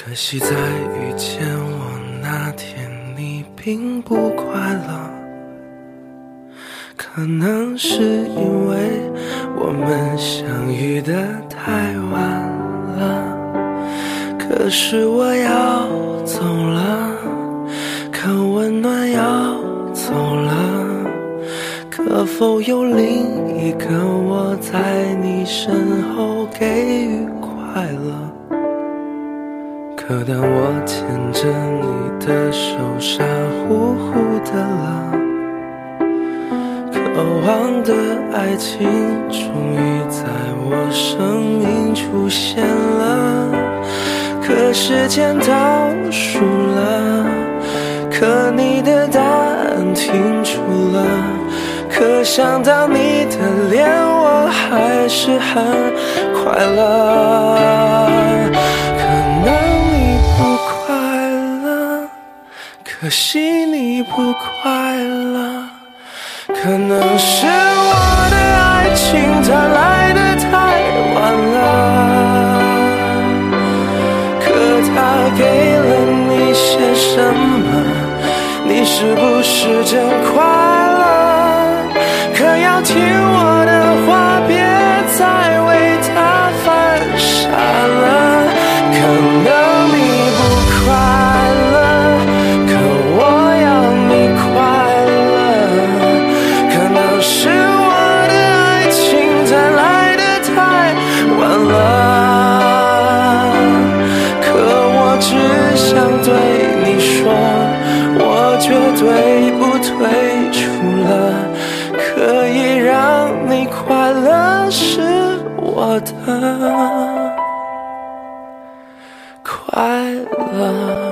可惜在遇见我那天，你并不快乐。可能是因为我们相遇的太晚了，可是我要走了，可温暖要走了，可否有另一个我在你身后给予快乐？可当我牵着你的手傻乎乎的了，渴望的爱情终于在我生命出现了，可时间倒数了，可你的答案停住了，可想到你的脸我还是很快乐。可能你不快乐，可惜你不快乐，可能是我的爱情它来得太晚了，可它给了你些什么？你是不是真快乐？可要听我的话，别再为它犯傻了。可能你不快乐，可我要你快乐。可能是我的爱情它来得太晚了，可我只想对你说，我绝对不退出了，可以让你快乐是我的快乐。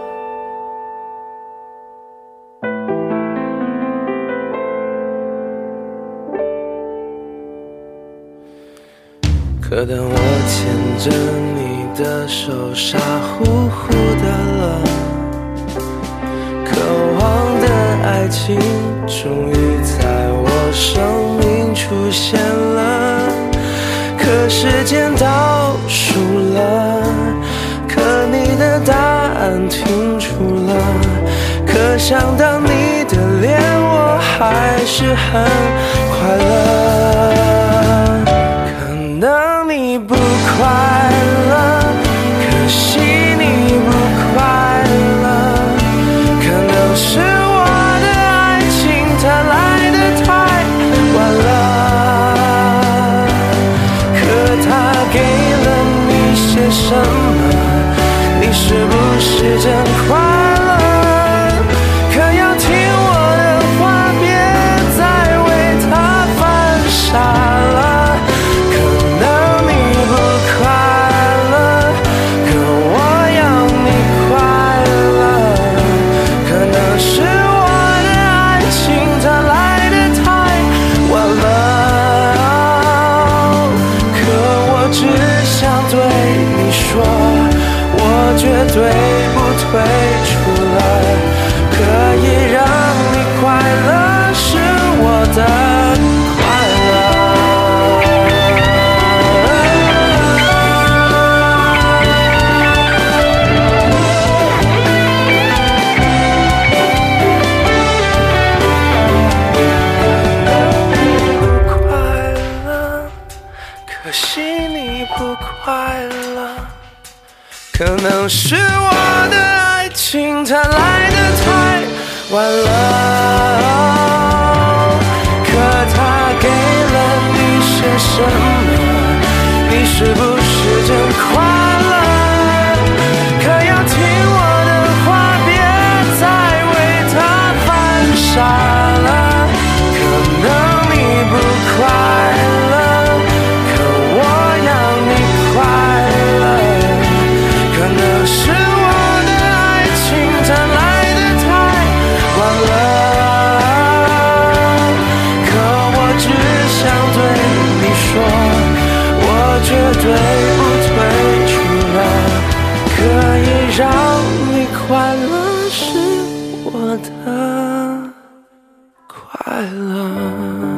可当我牵着你的手傻乎乎的了，渴望的爱情终于在我生命出现了，可时间倒数了，可你的答案停住了，可想到你的脸我还是很快乐。可能你不快乐，可惜你不快乐，可能是我的爱情它来得太晚了，可它给了你些什么？你是不是真快乐？可要听我的话，别再为它犯傻了。可能你不快乐，可我要你快乐。可能是我的爱情它来得太晚了，可我只想对你说，我绝对不退出了，可以让你快乐是我的快乐。不快乐，可惜你不快乐，可能是我的爱情它来得太晚了，可它给了你些什么？你是不是真快乐？可要听我的话，别再为它犯傻了。可能你不快乐，可我要你快乐。可能是我的爱情它来得太晚了，可我只想对你说，我绝对不退出了，可以让你快乐是我的快乐。